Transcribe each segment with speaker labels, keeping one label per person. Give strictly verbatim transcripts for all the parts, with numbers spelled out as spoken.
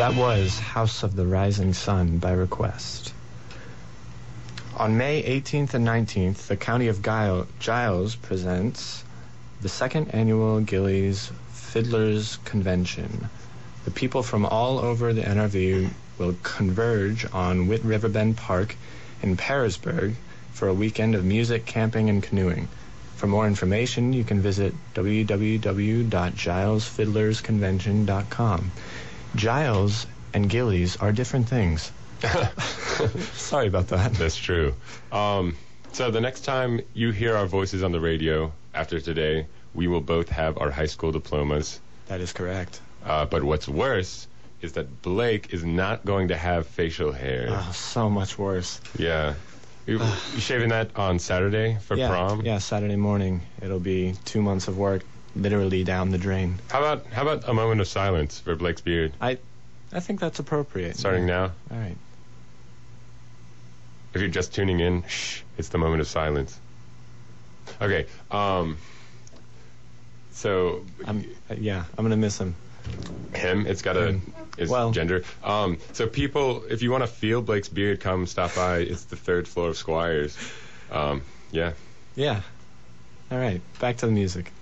Speaker 1: That was House of the Rising Sun by request. On May eighteenth and nineteenth, the County of Gile- Giles presents the second annual Gillies Fiddlers Convention. The people from all over the N R V will converge on Whit Riverbend Park in Pearisburg for a weekend of music, camping, and canoeing. For more information, you can visit w w w dot giles fiddlers convention dot com. Giles and Gillies are different things. Sorry about that.
Speaker 2: That's true. Um, so the next time you hear our voices on the radio after today, we will both have our high school diplomas.
Speaker 1: That is correct.
Speaker 2: Uh, but what's worse is that Blake is not going to have facial hair.
Speaker 1: Oh, so much worse.
Speaker 2: Yeah. You, you shaving that on Saturday for
Speaker 1: yeah,
Speaker 2: prom?
Speaker 1: Yeah, Saturday morning. It'll be two months of work literally down the drain.
Speaker 2: How about how about a moment of silence for Blake's beard?
Speaker 1: I I think that's appropriate.
Speaker 2: Starting
Speaker 1: yeah.
Speaker 2: now?
Speaker 1: All right.
Speaker 2: If you're just tuning in, shh, it's the moment of silence. Okay, um, so...
Speaker 1: I'm, uh, yeah, I'm going to miss him.
Speaker 2: Him? It's got a...
Speaker 1: Um,
Speaker 2: is
Speaker 1: well,
Speaker 2: gender. Um, so people, if you want to feel Blake's beard, come stop by. It's the third floor of Squires. Um, yeah.
Speaker 1: Yeah. All right, back to the music.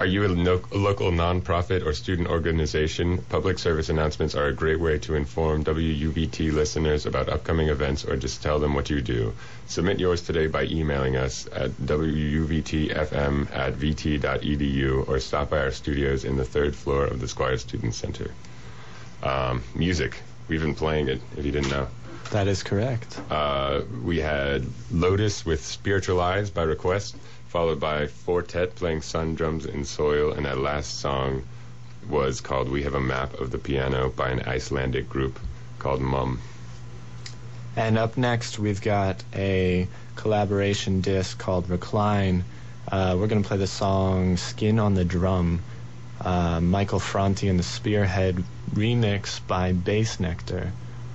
Speaker 2: Are you a, no, a local nonprofit or student organization? Public service announcements are a great way to inform W U V T listeners about upcoming events or just tell them what you do. Submit yours today by emailing us at w u v t f m at v t dot e d u or stop by our studios in the third floor of the Squire Student Center. Um, music. We've been playing it, if you didn't know.
Speaker 1: That is correct.
Speaker 2: Uh, we had Lotus with Spiritualized by request, followed by Fortet playing Sun Drums in Soil, and that last song was called We Have a Map of the Piano by an Icelandic group called Mum.
Speaker 1: And up next, we've got a collaboration disc called Recline. Uh, we're going to play the song Skin on the Drum, uh, Michael Franti and the Spearhead remix by Bass Nectar.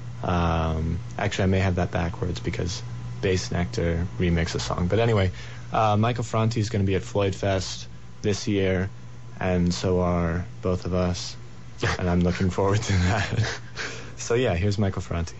Speaker 1: Um, actually, I may have that backwards because Bass Nectar remixed a song. But anyway, uh, Michael Franti is going to be at Floyd Fest this year, and so are both of us. And I'm looking forward to that. So yeah, here's Michael Franti.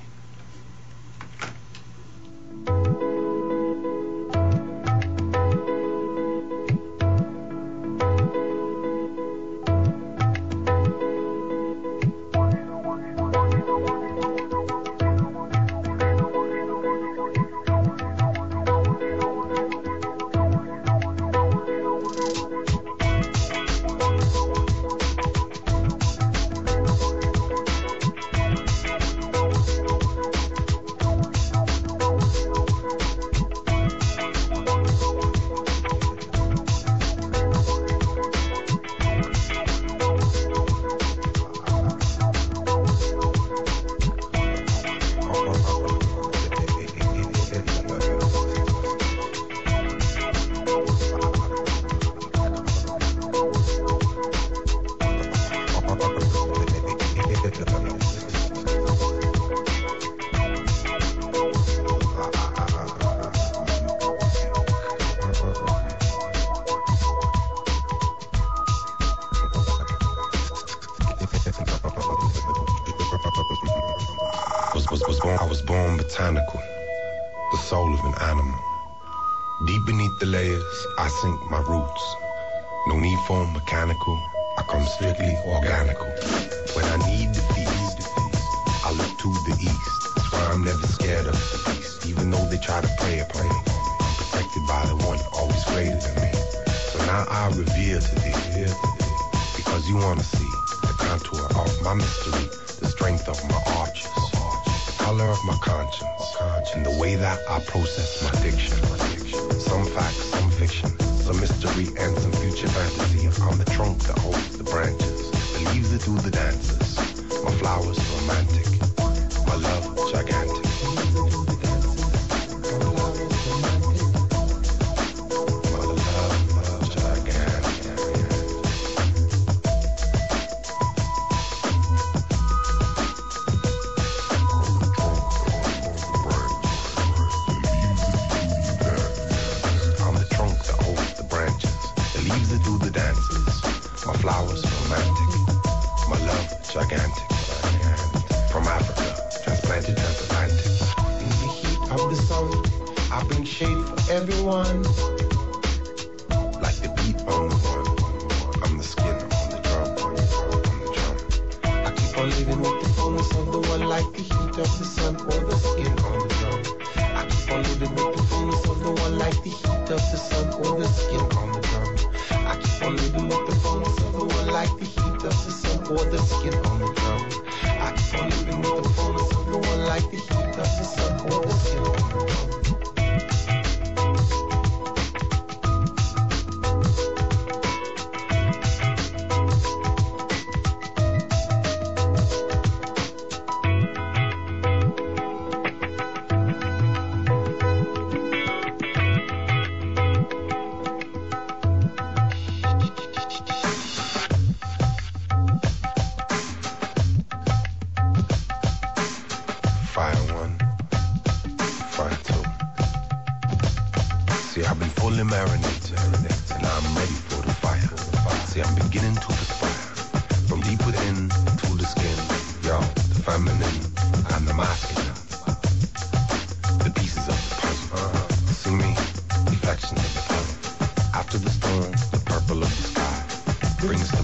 Speaker 3: After the storm, the purple of the sky.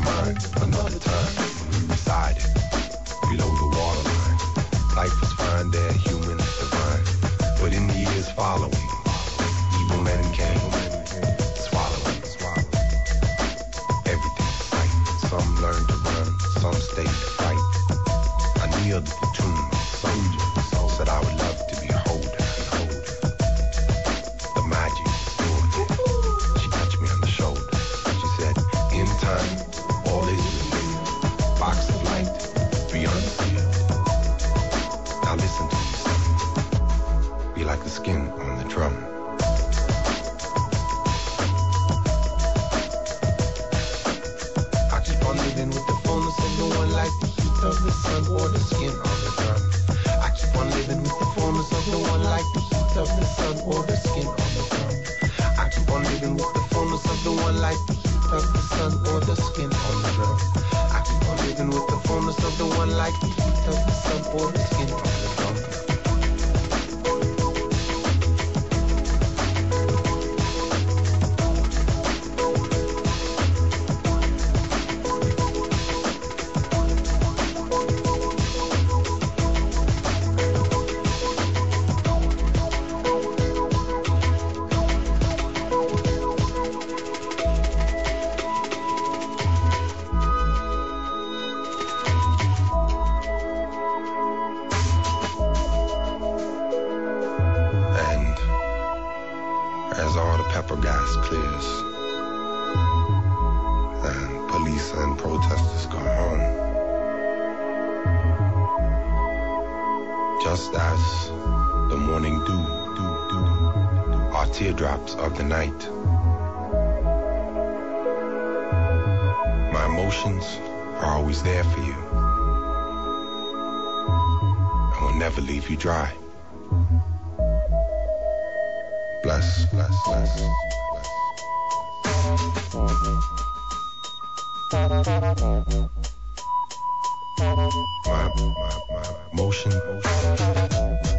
Speaker 3: mine another time. We resided below the waterline. Life was fine there, human, divine. But in the years following, evil men came, swallowing, swallowing everything in sight. Some learned to run, some stayed to fight. I kneeled at the tomb, soldier, soul said I would love to behold her, behold her. The magic stood there. She touched me on the shoulder. She said, in time, all is revealed. Box of light, beyond the field. Now listen to me, son. Be like the skin on the drum. I keep on living with the fullness of no one like the heat of the sun or the skin on the drum. I keep on living with the fullness of no one like the heat of the sun or the skin on the drum. I keep on living with the fullness of the one like the heat of the sun or the skin on the drum. I keep on living with the fullness of the one like the heat of the sun or the skin on the drum. Teardrops of the night. My emotions are always there for you. I will never leave you dry. Bless, bless, bless, bless. My, my, my emotion, emotion.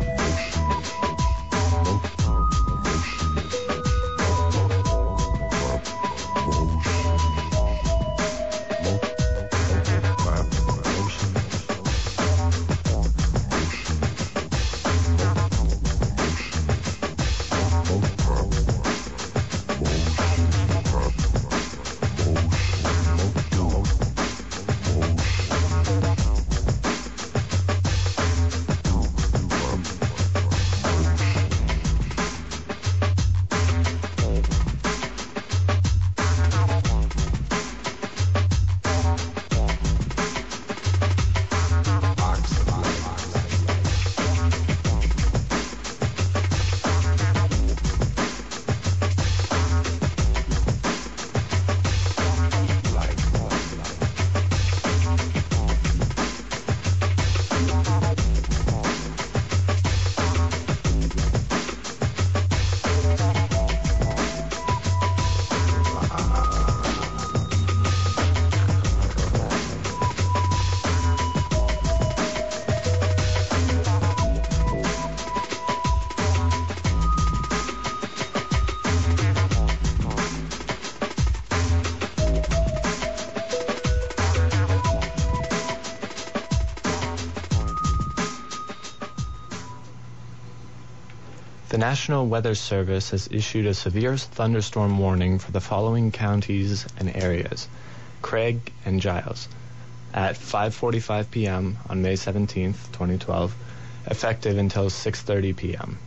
Speaker 1: The National Weather Service has issued a severe thunderstorm warning for the following counties and areas: Craig and Giles, at five forty-five p.m. on May seventeenth, twenty twelve, effective until six thirty p.m.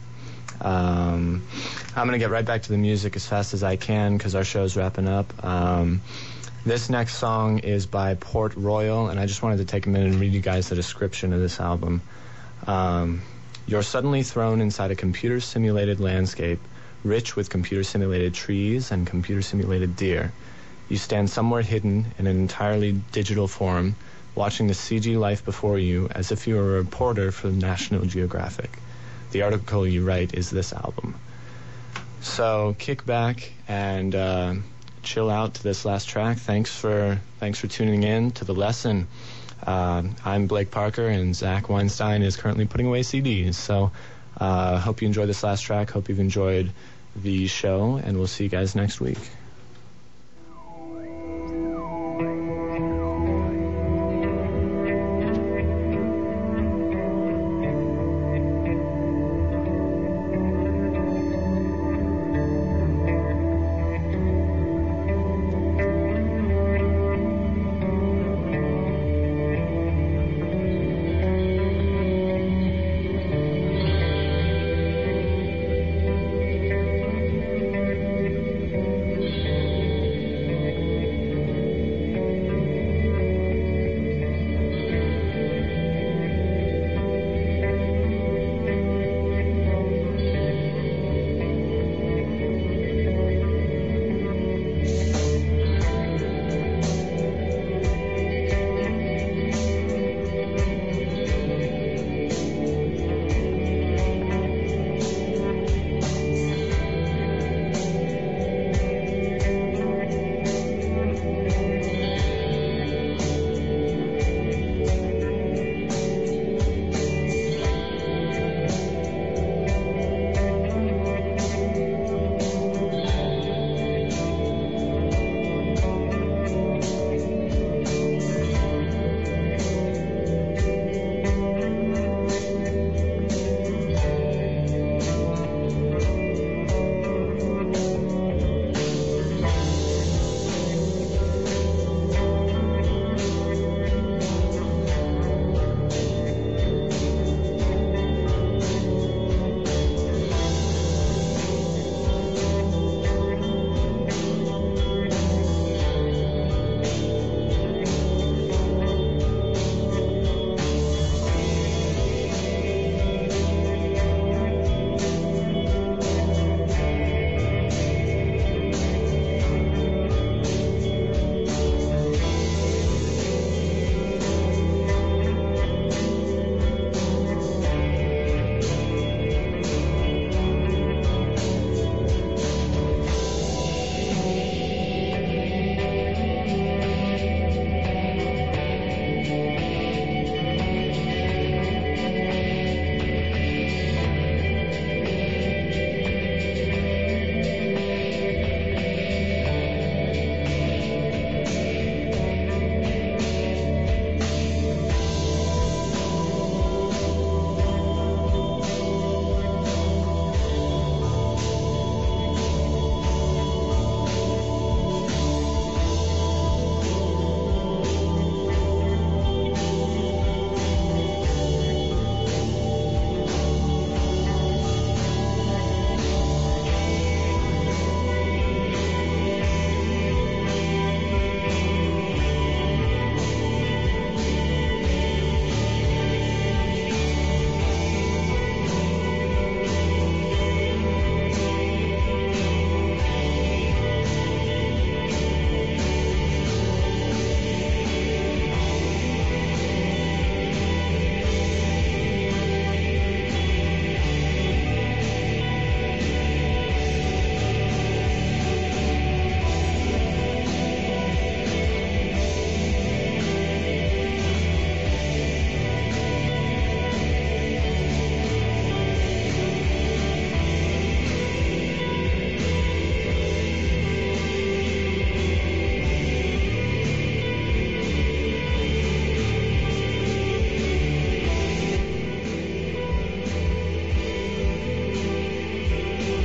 Speaker 1: Um, I'm going to get right back to the music as fast as I can because our show's wrapping up. Um, this next song is by Port Royal, and I just wanted to take a minute and read you guys the description of this album. Um, You're suddenly thrown inside a computer-simulated landscape, rich with computer-simulated trees and computer-simulated deer. You stand somewhere hidden in an entirely digital form, watching the C G life before you as if you were a reporter for National Geographic. The article you write is this album. So kick back and uh, chill out to this last track. Thanks for thanks for tuning in to the lesson. Uh, I'm Blake Parker, and Zach Weinstein is currently putting away C Ds. So I uh, hope you enjoyed this last track. Hope you've enjoyed the show, and we'll see you guys next week.